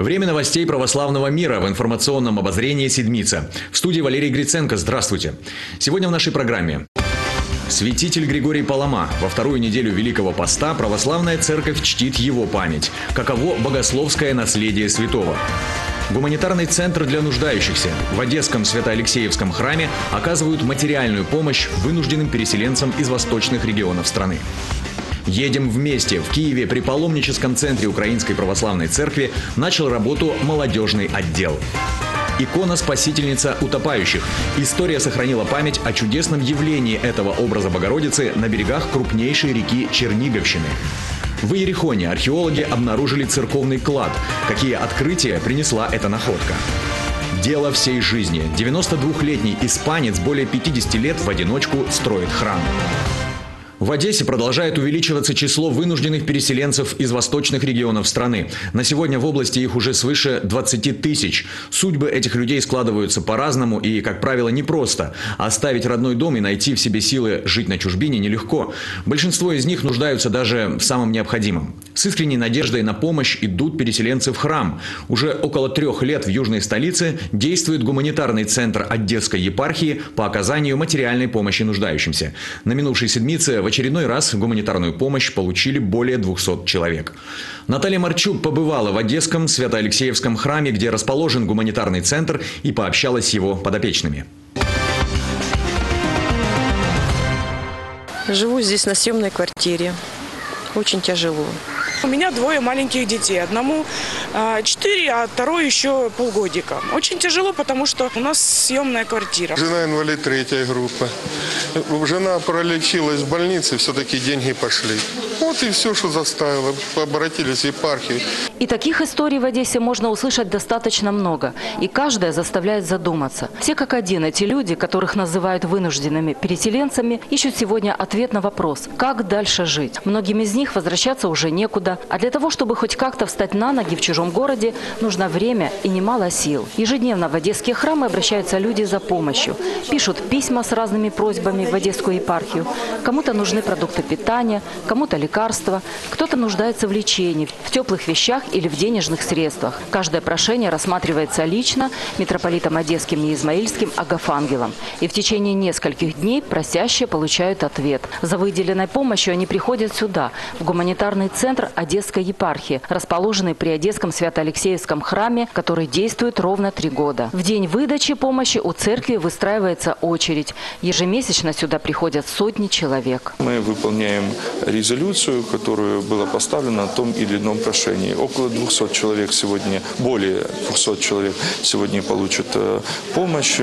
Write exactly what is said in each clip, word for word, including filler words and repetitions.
Время новостей православного мира в информационном обозрении «Седмица». В студии Валерий Гриценко. Здравствуйте. Сегодня в нашей программе. Святитель Григорий Палама. Во вторую неделю Великого Поста православная церковь чтит его память. Каково богословское наследие святого? Гуманитарный центр для нуждающихся. В Одесском Свято-Алексеевском храме оказывают материальную помощь вынужденным переселенцам из восточных регионов страны. Едем вместе. В Киеве при паломническом центре Украинской Православной Церкви начал работу молодежный отдел. Икона «Спасительница утопающих». История сохранила память о чудесном явлении этого образа Богородицы на берегах крупнейшей реки Черниговщины. В Иерихоне археологи обнаружили церковный клад. Какие открытия принесла эта находка? Дело всей жизни. девяностодвухлетний испанец более пятидесяти лет в одиночку строит храм. В Одессе продолжает увеличиваться число вынужденных переселенцев из восточных регионов страны. На сегодня в области их уже свыше двадцати тысяч. Судьбы этих людей складываются по-разному и, как правило, непросто. Оставить родной дом и найти в себе силы жить на чужбине нелегко. Большинство из них нуждаются даже в самом необходимом. С искренней надеждой на помощь идут переселенцы в храм. Уже около трех лет в южной столице действует гуманитарный центр Одесской епархии по оказанию материальной помощи нуждающимся. На минувшей седмице в очередной раз гуманитарную помощь получили более двухсот человек. Наталья Марчук побывала в Одесском Свято-Алексеевском храме, где расположен гуманитарный центр, и пообщалась с его подопечными. Живу здесь на съемной квартире. Очень тяжело. У меня двое маленьких детей. Одному четыре, а второй еще полгодика. Очень тяжело, потому что у нас съемная квартира. Жена инвалид третьей группы. Жена пролечилась в больнице, все-таки деньги пошли. Вот и все, что заставило. Обратились в епархию. И таких историй в Одессе можно услышать достаточно много. И каждая заставляет задуматься. Все как один эти люди, которых называют вынужденными переселенцами, ищут сегодня ответ на вопрос, как дальше жить. Многим из них возвращаться уже некуда. А для того, чтобы хоть как-то встать на ноги в чужом городе, нужно время и немало сил. Ежедневно в одесские храмы обращаются люди за помощью. Пишут письма с разными просьбами в Одесскую епархию. Кому-то нужны продукты питания, кому-то лекарства, кто-то нуждается в лечении, в теплых вещах или в денежных средствах. Каждое прошение рассматривается лично митрополитом Одесским и Измаильским Агафангелом. И в течение нескольких дней просящие получают ответ. За выделенной помощью они приходят сюда, в гуманитарный центр Одесской епархии, расположенный при Одесском Свято-Алексеевском храме, который действует ровно три года. В день выдачи помощи у церкви выстраивается очередь. Ежемесячно сюда приходят сотни человек. Мы выполняем резолюцию, которая была поставлена на том или ином прошении. Около двухсот человек сегодня, более двухсот человек сегодня получат помощь,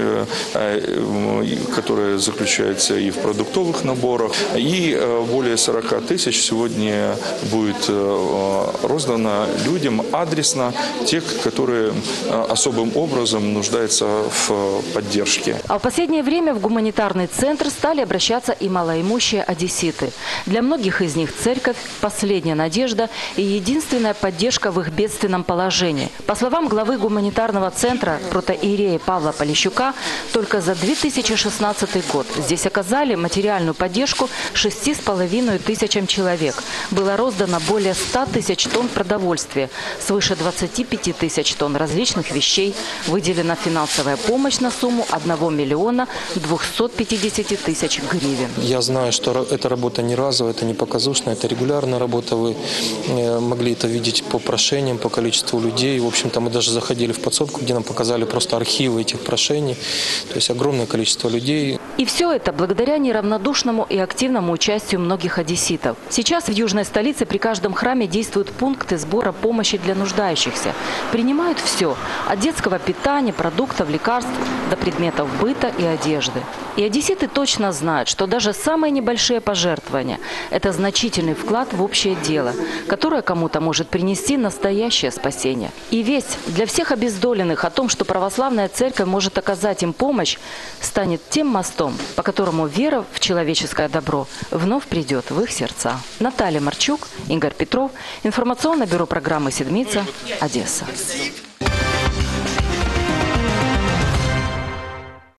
которая заключается и в продуктовых наборах. И более сорока тысяч сегодня будет роздано людям адресно, тех, которые особым образом нуждаются в поддержке. А в последнее время в гуманитарный центр стали обращаться и малоимущие одесситы. Для многих из них церковь – последняя надежда и единственная поддержка в их бедственном положении. По словам главы гуманитарного центра протоиерея Павла Полищука, только за две тысячи шестнадцатый год здесь оказали материальную поддержку шести с половиной тысячам человек. Было роздано более ста тысяч тонн продовольствия, свыше двадцати пяти тысяч тонн различных вещей. Выделена финансовая помощь на сумму одного миллиона двухсот пятидесяти тысяч гривен. Я знаю, что эта работа не разовая, это не показушная, это регулярная работа. Вы могли это видеть по прошениям, по количеству людей. В общем-то, мы даже заходили в подсобку, где нам показали просто архивы этих прошений. То есть огромное количество людей. И все это благодаря неравнодушному и активному участию многих одесситов. Сейчас в южной столице при каждом храме действуют пункты сбора помощи для нуждающихся. Принимают все – от детского питания, продуктов, лекарств до предметов быта и одежды. И одесситы точно знают, что даже самые небольшие пожертвования – это значительный вклад в общее дело, которое кому-то может принести настоящее спасение. И весть для всех обездоленных о том, что православная церковь может оказать им помощь, станет тем мостом, по которому вера в человеческое добро вновь придет в их сердца. Наталья Марчук, Игорь Петров, информационное бюро программы «Седмица», Одесса.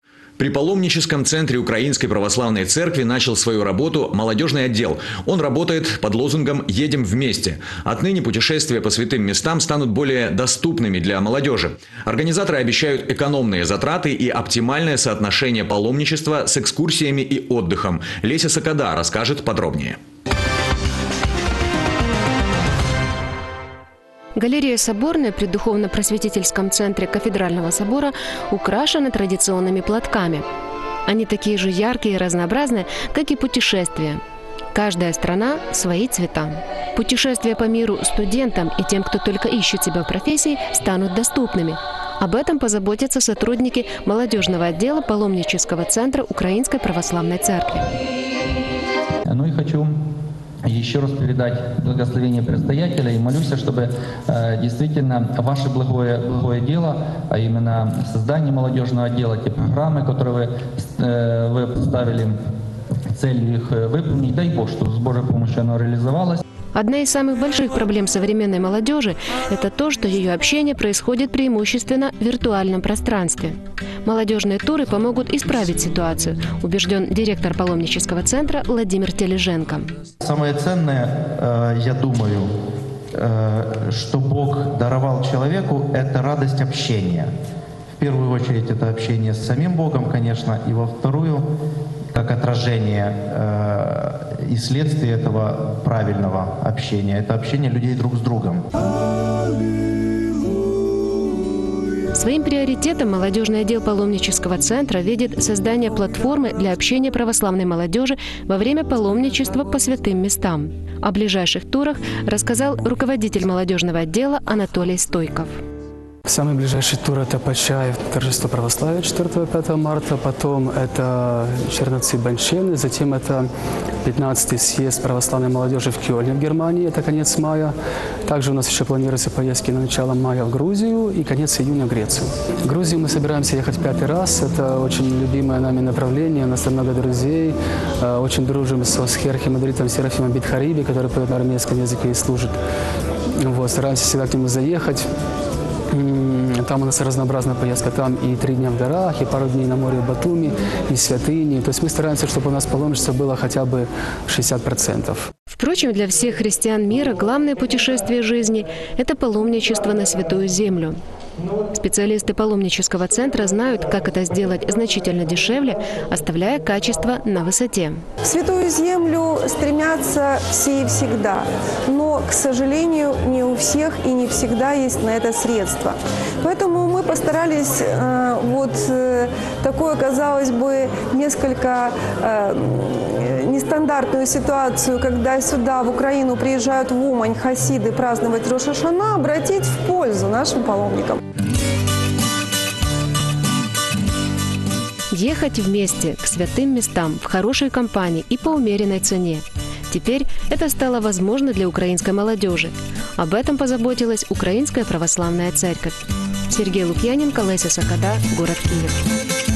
При паломническом центре Украинской православной церкви начал свою работу молодежный отдел. Он работает под лозунгом «Едем вместе». Отныне путешествия по святым местам станут более доступными для молодежи. Организаторы обещают экономные затраты и оптимальное соотношение паломничества с экскурсиями и отдыхом. Леся Сокода расскажет подробнее. Галерея Соборная при духовно-просветительском центре Кафедрального собора украшена традиционными платками. Они такие же яркие и разнообразные, как и путешествия. Каждая страна – свои цвета. Путешествия по миру студентам и тем, кто только ищет себя в профессии, станут доступными. Об этом позаботятся сотрудники молодежного отдела паломнического центра Украинской православной церкви. Ну и хочу еще раз передать благословение предстоятеля и молюсь, чтобы э, действительно ваше благое, благое дело, а именно создание молодежного отдела, те программы, которые вы, э, вы поставили целью их выполнить, дай Бог, чтобы с Божьей помощью оно реализовалось. Одна из самых больших проблем современной молодежи – это то, что ее общение происходит преимущественно в виртуальном пространстве. Молодежные туры помогут исправить ситуацию, убежден директор паломнического центра Владимир Тележенко. Самое ценное, я думаю, что Бог даровал человеку, это радость общения. В первую очередь это общение с самим Богом, конечно, и во вторую – как отражение э, и следствие этого правильного общения. Это общение людей друг с другом. Своим приоритетом молодежный отдел паломнического центра видит создание платформы для общения православной молодежи во время паломничества по святым местам. О ближайших турах рассказал руководитель молодежного отдела Анатолий Стойков. Самый ближайший тур – это Почаев, торжество православия четвёртого-пятого марта, потом это Черновцы-Баншены, затем это пятнадцатый съезд православной молодежи в Кёльне в Германии, это конец мая. Также у нас еще планируются поездки на начало мая в Грузию и конец июня в Грецию. В Грузию мы собираемся ехать пятый раз, это очень любимое нами направление, у нас там много друзей, очень дружим со схиархимандритом Серафимом Бидхариби, который поет на армянском языке и служит. Вот, стараемся всегда к нему заехать. Там у нас разнообразная поездка, там и три дня в горах, и пару дней на море в Батуми, и святыни. То есть мы стараемся, чтобы у нас паломничество было хотя бы шестьдесят процентов. Впрочем, для всех христиан мира главное путешествие жизни – это паломничество на Святую Землю. Специалисты паломнического центра знают, как это сделать значительно дешевле, оставляя качество на высоте. В Святую Землю стремятся все и всегда, но, к сожалению, не у всех и не всегда есть на это средства. Поэтому мы постарались э, вот э, такое, казалось бы, несколько э, нестандартную ситуацию, когда сюда, в Украину, приезжают в Умань хасиды праздновать Рош ха-Шана, обратить в пользу нашим паломникам. Ехать вместе к святым местам в хорошей компании и по умеренной цене. Теперь это стало возможно для украинской молодежи. Об этом позаботилась Украинская православная церковь. Сергей Лукьяненко, Леся Сокода, город Киев.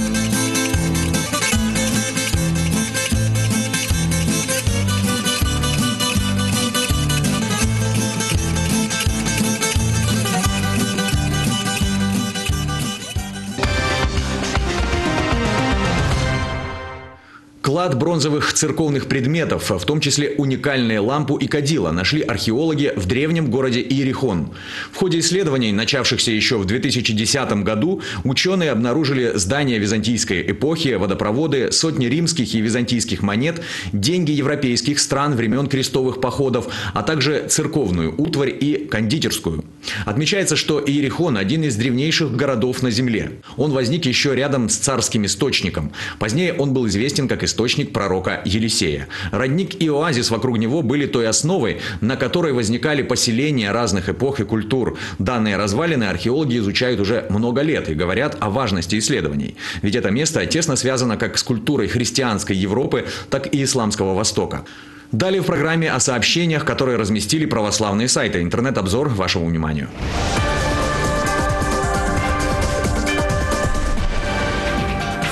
Клад бронзовых церковных предметов, в том числе уникальные лампу и кадила, нашли археологи в древнем городе Иерихон. В ходе исследований, начавшихся еще в две тысячи десятом году, ученые обнаружили здания византийской эпохи, водопроводы, сотни римских и византийских монет, деньги европейских стран времен крестовых походов, а также церковную утварь и кондитерскую. Отмечается, что Иерихон – один из древнейших городов на земле. Он возник еще рядом с царским источником. Позднее он был известен как источник источник пророка Елисея. Родник и оазис вокруг него были той основой, на которой возникали поселения разных эпох и культур. Данные развалины археологи изучают уже много лет и говорят о важности исследований. Ведь это место тесно связано как с культурой христианской Европы, так и исламского Востока. Далее в программе о сообщениях, которые разместили православные сайты. Интернет-обзор вашему вниманию.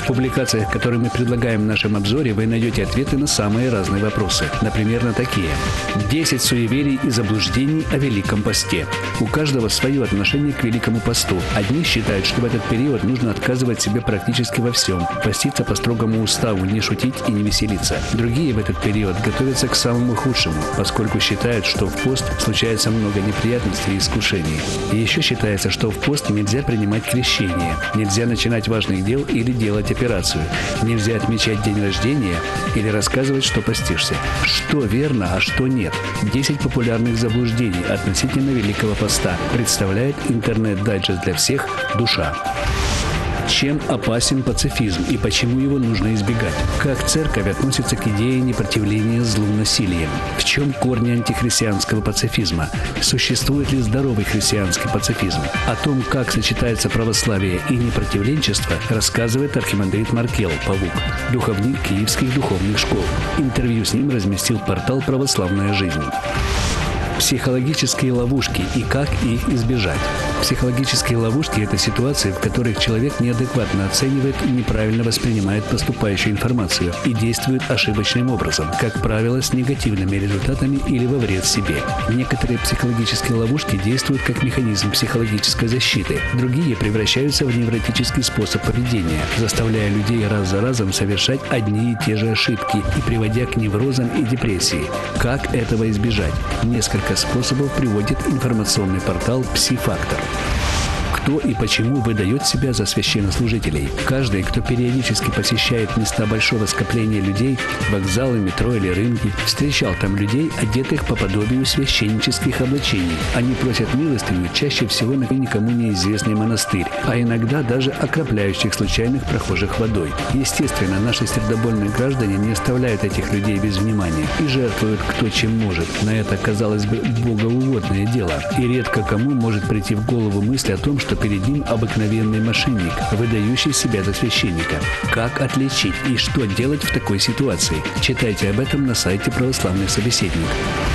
В публикациях, которые мы предлагаем в нашем обзоре, вы найдете ответы на самые разные вопросы. Например, на такие. десять суеверий и заблуждений о Великом посте. У каждого свое отношение к Великому посту. Одни считают, что в этот период нужно отказывать себе практически во всем, поститься по строгому уставу, не шутить и не веселиться. Другие в этот период готовятся к самому худшему, поскольку считают, что в пост случается много неприятностей и искушений. И еще считается, что в пост нельзя принимать крещение, нельзя начинать важных дел или делать операцию, нельзя отмечать день рождения или рассказывать, что постишься. Что верно, а что нет? десять популярных заблуждений относительно Великого поста представляет интернет-дайджест для всех «Душа». Чем опасен пацифизм и почему его нужно избегать? Как церковь относится к идее непротивления злу насилием? В чем корни антихристианского пацифизма? Существует ли здоровый христианский пацифизм? О том, как сочетается православие и непротивленчество, рассказывает архимандрит Маркел, Павук, духовник киевских духовных школ. Интервью с ним разместил портал «Православная жизнь». Психологические ловушки и как их избежать. Психологические ловушки – это ситуации, в которых человек неадекватно оценивает и неправильно воспринимает поступающую информацию и действует ошибочным образом, как правило, с негативными результатами или во вред себе. Некоторые психологические ловушки действуют как механизм психологической защиты, другие превращаются в невротический способ поведения, заставляя людей раз за разом совершать одни и те же ошибки и приводя к неврозам и депрессии. Как этого избежать? Несколько способов приводит информационный портал «Пси-фактор». Кто и почему выдает себя за священнослужителей? Каждый, кто периодически посещает места большого скопления людей, вокзалы, метро или рынки, встречал там людей, одетых по подобию священнических облачений. Они просят милостыню чаще всего на никому неизвестный монастырь, а иногда даже окропляющих случайных прохожих водой. Естественно, наши сердобольные граждане не оставляют этих людей без внимания и жертвуют кто чем может. На это, казалось бы, богоугодное дело. И редко кому может прийти в голову мысль о том, что перед ним обыкновенный мошенник, выдающий себя за священника. Как отличить и что делать в такой ситуации? Читайте об этом на сайте «Православный собеседник».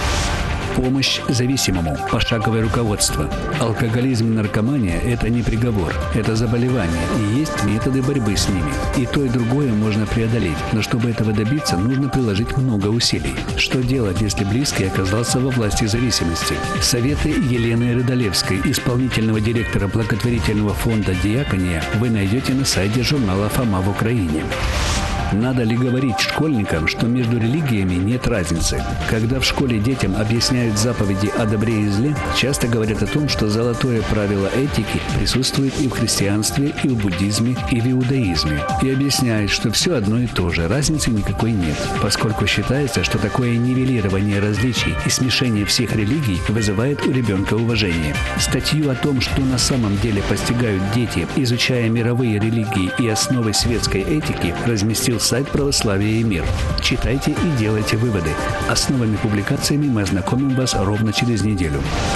Помощь зависимому. Пошаговое руководство. Алкоголизм и наркомания – это не приговор. Это заболевание, и есть методы борьбы с ними. И то, и другое можно преодолеть. Но чтобы этого добиться, нужно приложить много усилий. Что делать, если близкий оказался во власти зависимости? Советы Елены Рыдалевской, исполнительного директора благотворительного фонда «Диакония», вы найдете на сайте журнала «Фома в Украине». Надо ли говорить школьникам, что между религиями нет разницы? Когда в школе детям объясняют заповеди о добре и зле, часто говорят о том, что золотое правило этики присутствует и в христианстве, и в буддизме, и в иудаизме. И объясняют, что все одно и то же, разницы никакой нет, поскольку считается, что такое нивелирование различий и смешение всех религий вызывает у ребенка уважение. Статью о том, что на самом деле постигают дети, изучая мировые религии и основы светской этики, разместил сайт «Православие и мир». Читайте и делайте выводы. А с новыми публикациями мы ознакомим вас ровно через неделю.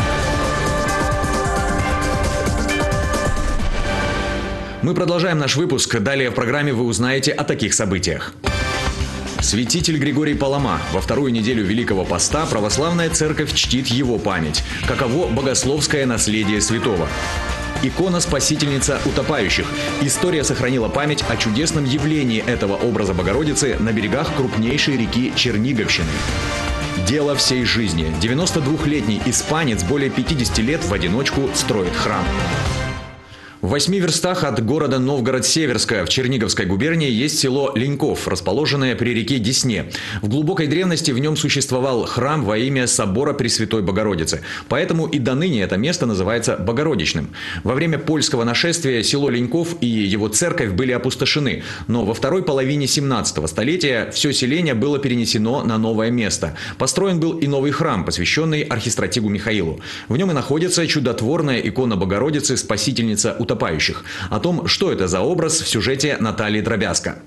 Мы продолжаем наш выпуск. Далее в программе вы узнаете о таких событиях. Святитель Григорий Палама. Во вторую неделю Великого Поста православная церковь чтит его память. Каково богословское наследие святого? Икона «Спасительница утопающих». История сохранила память о чудесном явлении этого образа Богородицы на берегах крупнейшей реки Черниговщины. Дело всей жизни. девяностодвухлетний испанец более пятидесяти лет в одиночку строит храм. В восьми верстах от города Новгород-Северское в Черниговской губернии есть село Леньков, расположенное при реке Десне. В глубокой древности в нем существовал храм во имя собора Пресвятой Богородицы. Поэтому и до ныне это место называется Богородичным. Во время польского нашествия село Леньков и его церковь были опустошены. Но во второй половине семнадцатого столетия все селение было перенесено на новое место. Построен был и новый храм, посвященный архистратигу Михаилу. В нем и находится чудотворная икона Богородицы «Спасительница утопающих». О том, что это за образ, в сюжете Натальи Дробязко.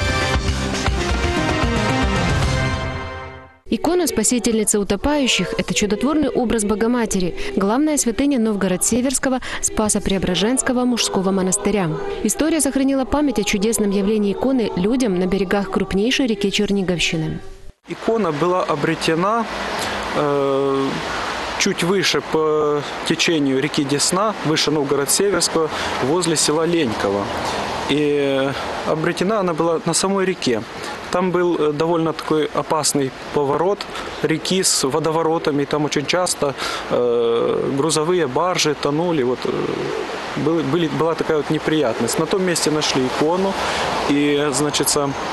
Икона «Спасительницы утопающих» – это чудотворный образ Богоматери, главная святыня Новгород-Северского Спасо-Преображенского мужского монастыря. История сохранила память о чудесном явлении иконы людям на берегах крупнейшей реки Черниговщины. Икона была обретена э, чуть выше по течению реки Десна, выше Новгород-Северского, возле села Леньково. И обретена она была на самой реке. Там был довольно такой опасный поворот реки с водоворотами. Там очень часто э, грузовые баржи тонули. Вот, был, были, была такая вот неприятность. На том месте нашли икону. И, значит,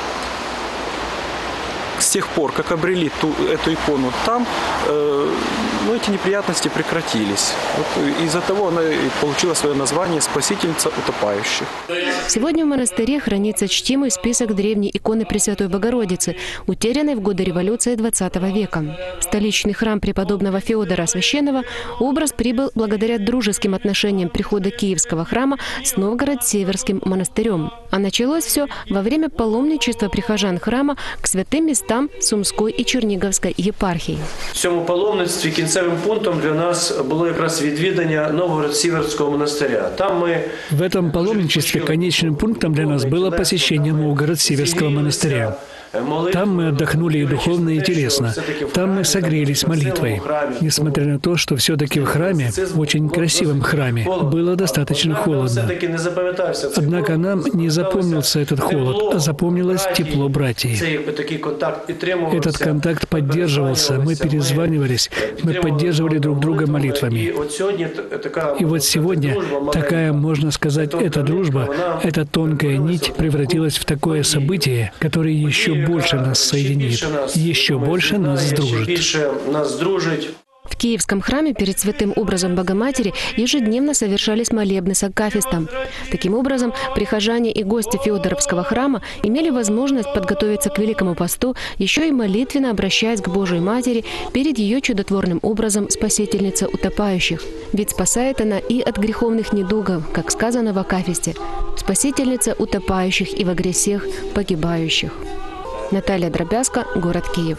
с тех пор, как обрели ту, эту икону там, э, ну, эти неприятности прекратились. Вот из-за того она и получила свое название «Спасительница утопающих». Сегодня в монастыре хранится чтимый список древней иконы Пресвятой Богородицы, утерянной в годы революции двадцатого века. В столичный храм преподобного Феодора Священного образ прибыл благодаря дружеским отношениям прихода Киевского храма с Новгород-Северским монастырем. А началось все во время паломничества прихожан храма к святым местам Сумской и Черниговской епархии. В цьому паломництві кінцевим пунктом для нас было якраз відвідання Новгород-Северского монастыря. Там мы... В этом паломничестве конечным пунктом для нас было посещение Новгород-Северского монастыря. Там мы отдохнули и духовно, и телесно. Там мы согрелись молитвой. Несмотря на то, что все-таки в храме, очень красивом храме, было достаточно холодно. Однако нам не запомнился этот холод, а запомнилось тепло братьев. Этот контакт поддерживался, мы перезванивались, мы поддерживали друг друга молитвами. И вот сегодня такая, можно сказать, эта дружба, эта тонкая нить превратилась в такое событие, которое еще больше нас соединит, еще больше нас сдружит. В Киевском храме перед святым образом Богоматери ежедневно совершались молебны с акафистом. Таким образом, прихожане и гости Феодоровского храма имели возможность подготовиться к Великому посту, еще и молитвенно обращаясь к Божией Матери перед ее чудотворным образом Спасительницы утопающих. Ведь спасает она и от греховных недугов, как сказано в акафисте, Спасительница утопающих и во грехах погибающих. Наталья Дробязко, город Киев.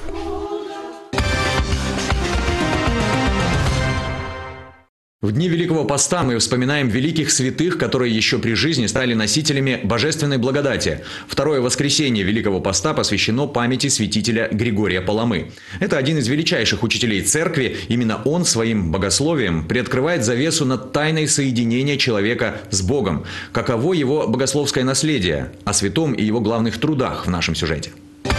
В дни Великого Поста мы вспоминаем великих святых, которые еще при жизни стали носителями божественной благодати. Второе воскресенье Великого Поста посвящено памяти святителя Григория Паламы. Это один из величайших учителей церкви. Именно он своим богословием приоткрывает завесу над тайной соединения человека с Богом. Каково его богословское наследие? О святом и его главных трудах в нашем сюжете.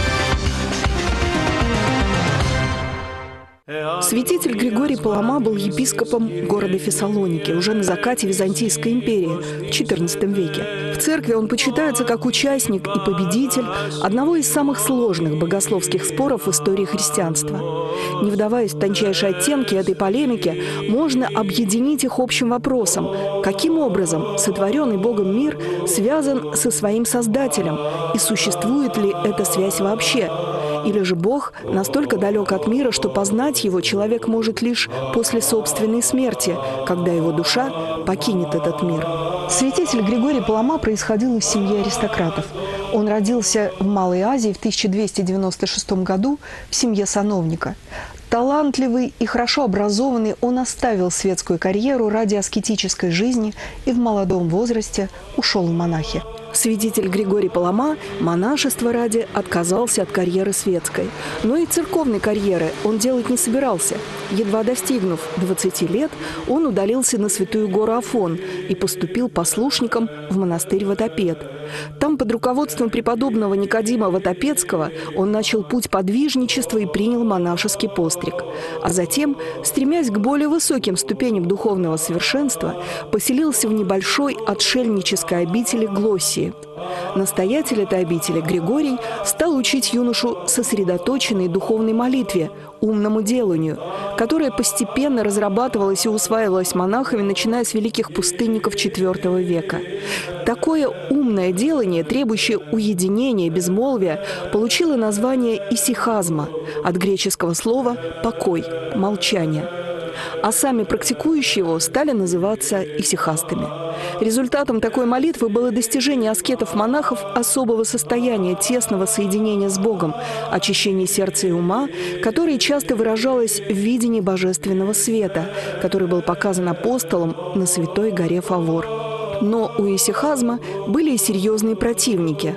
Святитель Григорий Палама был епископом города Фессалоники уже на закате Византийской империи в четырнадцатом веке. В церкви он почитается как участник и победитель одного из самых сложных богословских споров в истории христианства. Не вдаваясь в тончайшие оттенки этой полемики, можно объединить их общим вопросом: каким образом сотворенный Богом мир связан со своим Создателем, и существует ли эта связь вообще? Или же Бог настолько далек от мира, что познать его человек может лишь после собственной смерти, когда его душа покинет этот мир. Святитель Григорий Палама происходил из семьи аристократов. Он родился в Малой Азии в тысяча двести девяносто шестом году в семье сановника. Талантливый и хорошо образованный, он оставил светскую карьеру ради аскетической жизни и в молодом возрасте ушел в монахи. Святитель Григорий Палама монашество ради отказался от карьеры светской. Но и церковной карьеры он делать не собирался. Едва достигнув двадцати лет, он удалился на Святую гору Афон и поступил послушником в монастырь Ватопед. Там под руководством преподобного Никодима Ватопедского он начал путь подвижничества и принял монашеский постриг. А затем, стремясь к более высоким ступеням духовного совершенства, поселился в небольшой отшельнической обители Глоссии. Настоятель этой обители Григорий стал учить юношу сосредоточенной духовной молитве, умному деланию, которая постепенно разрабатывалась и усваивалась монахами, начиная с великих пустынников четвёртого века. Такое умное делание, требующее уединения, безмолвия, получило название исихазма от греческого слова «покой», «молчание». А сами практикующие его стали называться исихастами. Результатом такой молитвы было достижение аскетов-монахов особого состояния тесного соединения с Богом, очищение сердца и ума, которое часто выражалось в видении божественного света, который был показан апостолом на Святой горе Фавор. Но у исихазма были и серьезные противники. В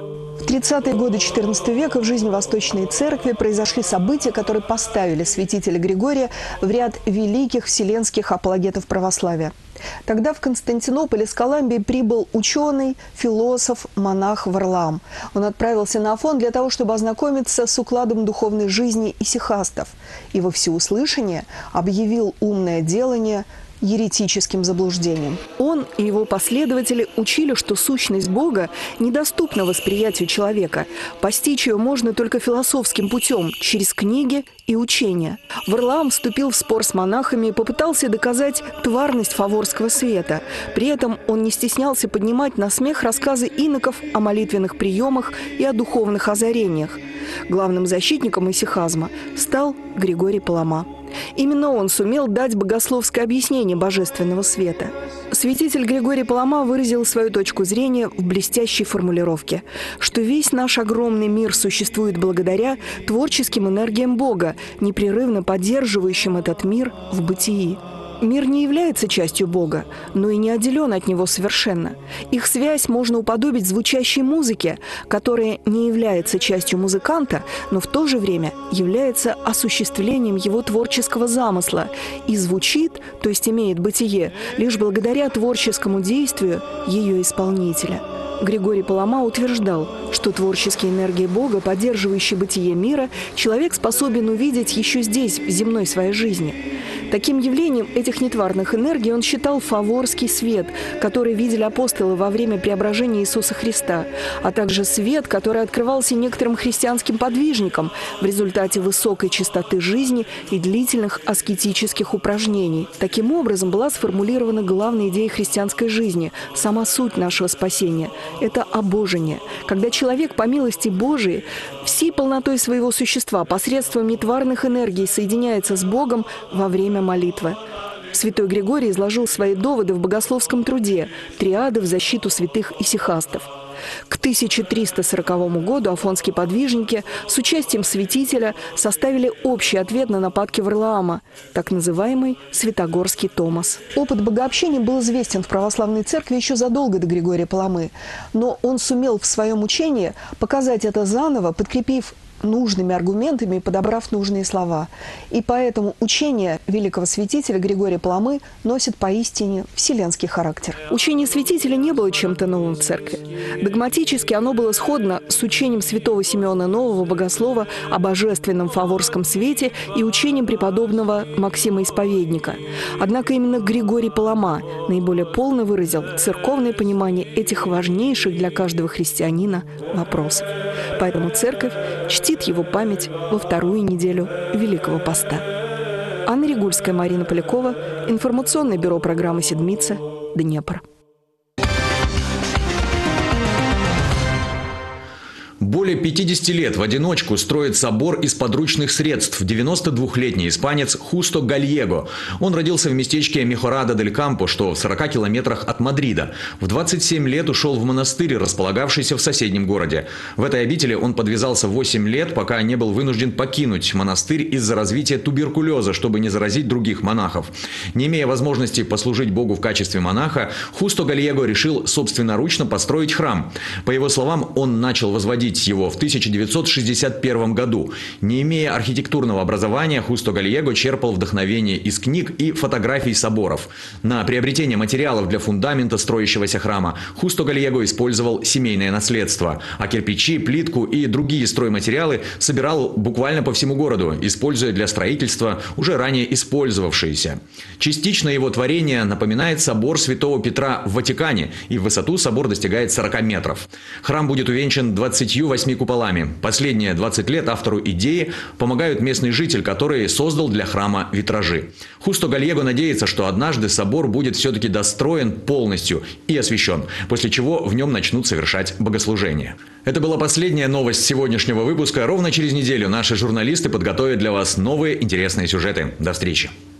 В тридцатые годы четырнадцатого века в жизни Восточной Церкви произошли события, которые поставили святителя Григория в ряд великих вселенских апологетов православия. Тогда в Константинополь из Коламбии прибыл ученый, философ, монах Варлаам. Он отправился на Афон для того, чтобы ознакомиться с укладом духовной жизни исихастов, и во всеуслышание объявил умное делание еретическим заблуждением. Он и его последователи учили, что сущность Бога недоступна восприятию человека. Постичь ее можно только философским путем, через книги и учения. Варлаам вступил в спор с монахами и попытался доказать тварность фаворского света. При этом он не стеснялся поднимать на смех рассказы иноков о молитвенных приемах и о духовных озарениях. Главным защитником исихазма стал Григорий Палама. Именно он сумел дать богословское объяснение божественного света. Святитель Григорий Палама выразил свою точку зрения в блестящей формулировке, что весь наш огромный мир существует благодаря творческим энергиям Бога, непрерывно поддерживающим этот мир в бытии. Мир не является частью Бога, но и не отделен от Него совершенно. Их связь можно уподобить звучащей музыке, которая не является частью музыканта, но в то же время является осуществлением его творческого замысла и звучит, то есть имеет бытие, лишь благодаря творческому действию ее исполнителя. Григорий Палама утверждал, что творческие энергии Бога, поддерживающие бытие мира, человек способен увидеть еще здесь, в земной своей жизни. Таким явлением этих нетварных энергий он считал фаворский свет, который видели апостолы во время преображения Иисуса Христа, а также свет, который открывался некоторым христианским подвижникам в результате высокой чистоты жизни и длительных аскетических упражнений. Таким образом была сформулирована главная идея христианской жизни, сама суть нашего спасения – это обожение, когда человек по милости Божией всей полнотой своего существа посредством нетварных энергий соединяется с Богом во время молитвы. Святой Григорий изложил свои доводы в богословском труде «Триады в защиту святых исихастов». К тысяча триста сороковому году афонские подвижники с участием святителя составили общий ответ на нападки Варлаама, так называемый Святогорский Томос. Опыт богообщения был известен в православной церкви еще задолго до Григория Паламы, но он сумел в своем учении показать это заново, подкрепив нужными аргументами и подобрав нужные слова. И поэтому учение великого святителя Григория Паламы носит поистине вселенский характер. Учение святителя не было чем-то новым в церкви. Догматически оно было сходно с учением святого Симеона Нового Богослова о божественном фаворском свете и учением преподобного Максима Исповедника. Однако именно Григорий Палама наиболее полно выразил церковное понимание этих важнейших для каждого христианина вопросов. Поэтому церковь чтит его память во вторую неделю Великого Поста. Анна Ригульская, Марина Полякова, информационное бюро программы «Седмица», Днепр. Более пятидесяти лет в одиночку строит собор из подручных средств девяносто двухлетний испанец Хусто Гальего. Он родился в местечке Мехорада-дель-Кампо, что в сорока километрах от Мадрида. В двадцать семь лет ушел в монастырь, располагавшийся в соседнем городе. В этой обители он подвязался восемь лет, пока не был вынужден покинуть монастырь из-за развития туберкулеза, чтобы не заразить других монахов. Не имея возможности послужить Богу в качестве монаха, Хусто Гальего решил собственноручно построить храм. По его словам, он начал возводить его в тысяча девятьсот шестьдесят первом году. Не имея архитектурного образования, Хусто Гальего черпал вдохновение из книг и фотографий соборов. На приобретение материалов для фундамента строящегося храма Хусто Гальего использовал семейное наследство, а кирпичи, плитку и другие стройматериалы собирал буквально по всему городу, используя для строительства уже ранее использовавшиеся. Частично его творение напоминает собор Святого Петра в Ватикане, и в высоту собор достигает сорока метров. Храм будет увенчан двадцатью восьми куполами. Последние двадцать лет автору идеи помогают местный житель, который создал для храма витражи. Хусто Гальего надеется, что однажды собор будет все-таки достроен полностью и освящен, после чего в нем начнут совершать богослужения. Это была последняя новость сегодняшнего выпуска. Ровно через неделю наши журналисты подготовят для вас новые интересные сюжеты. До встречи!